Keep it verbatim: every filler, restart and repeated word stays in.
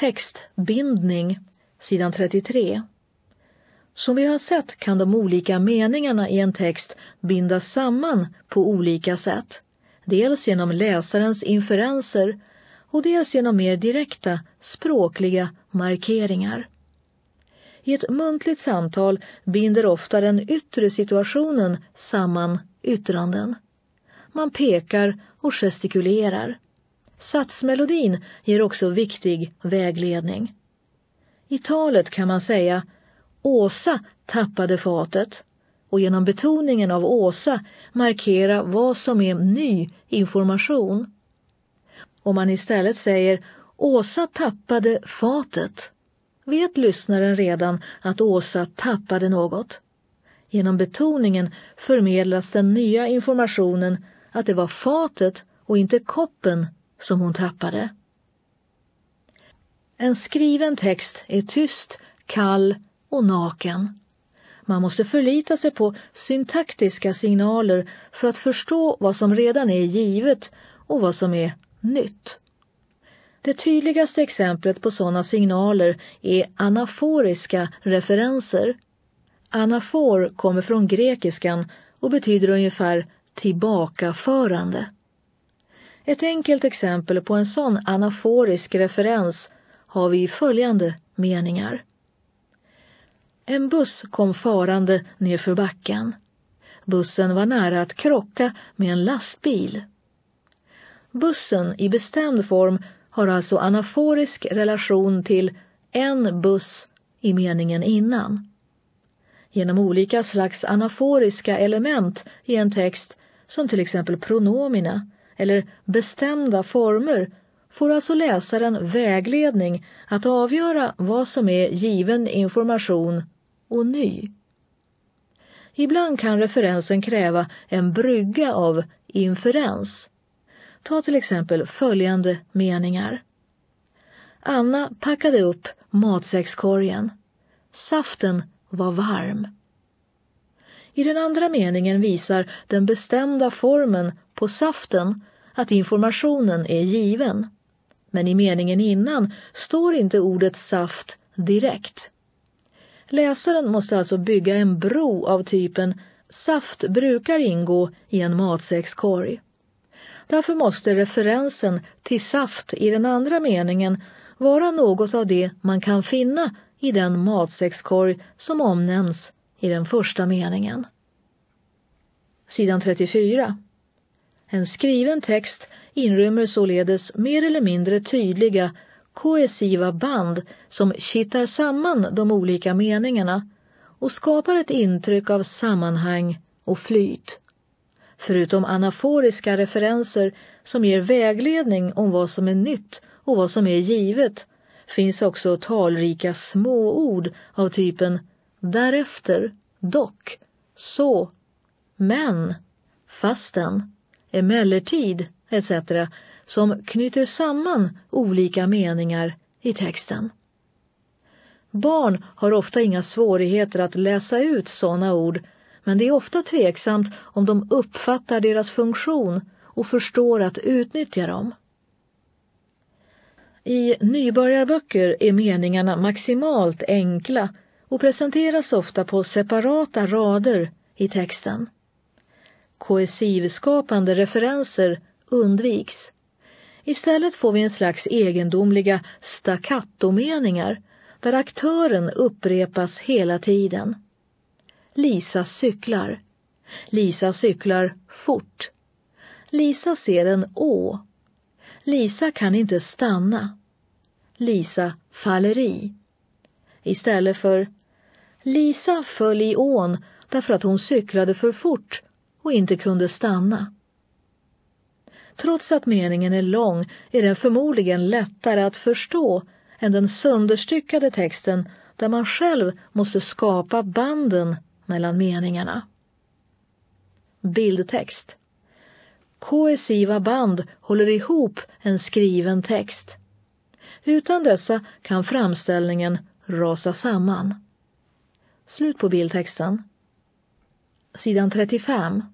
textbindning, sidan trettiotre. Som vi har sett kan de olika meningarna i en text bindas samman på olika sätt. Dels genom läsarens inferenser och dels genom mer direkta språkliga markeringar. I ett muntligt samtal binder ofta den yttre situationen samman yttranden. Man pekar och gestikulerar. Satsmelodin ger också viktig vägledning. I talet kan man säga Åsa tappade fatet och genom betoningen av Åsa markera vad som är ny information. Om man istället säger Åsa tappade fatet, vet lyssnaren redan att Åsa tappade något. Genom betoningen förmedlas den nya informationen att det var fatet och inte koppen som hon tappade. En skriven text är tyst, kall och naken. Man måste förlita sig på syntaktiska signaler för att förstå vad som redan är givet och vad som är nytt. Det tydligaste exemplet på sådana signaler är anaforiska referenser. Anafor kommer från grekiskan och betyder ungefär tillbakaförande. Ett enkelt exempel på en sån anaforisk referens har vi i följande meningar. En buss kom farande nerför backen. Bussen var nära att krocka med en lastbil. Bussen i bestämd form har alltså anaforisk relation till en buss i meningen innan. Genom olika slags anaforiska element i en text, som till exempel pronomina eller bestämda former, får alltså läsaren vägledning att avgöra vad som är given information och ny. Ibland kan referensen kräva en brygga av inferens. Ta till exempel följande meningar. Anna packade upp matsäckskorgen. Saften var varm. I den andra meningen visar den bestämda formen på saften att informationen är given. Men i meningen innan står inte ordet saft direkt. Läsaren måste alltså bygga en bro av typen saft brukar ingå i en matsäckskorg. Därför måste referensen till saft i den andra meningen vara något av det man kan finna i den matsäckskorg som omnämns i den första meningen. Sidan trettiofyra. En skriven text inrymmer således mer eller mindre tydliga koesiva band som kittar samman de olika meningarna och skapar ett intryck av sammanhang och flyt. Förutom anaforiska referenser som ger vägledning om vad som är nytt och vad som är givet, finns också talrika småord av typen därefter, dock, så, men, fasten, emellertid et cetera som knyter samman olika meningar i texten. Barn har ofta inga svårigheter att läsa ut sådana ord, men det är ofta tveksamt om de uppfattar deras funktion och förstår att utnyttja dem. I nybörjarböcker är meningarna maximalt enkla och presenteras ofta på separata rader i texten. Koesivskapande referenser undviks. Istället får vi en slags egendomliga staccato-meningar där aktören upprepas hela tiden. Lisa cyklar. Lisa cyklar fort. Lisa ser en å. Lisa kan inte stanna. Lisa faller i. Istället för Lisa föll i ån därför att hon cyklade för fort och inte kunde stanna. Trots att meningen är lång är den förmodligen lättare att förstå än den sönderstyckade texten där man själv måste skapa banden mellan meningarna. Bildtext. Koesiva band håller ihop en skriven text. Utan dessa kan framställningen rasa samman. Slut på bildtexten. Sidan trettiofem.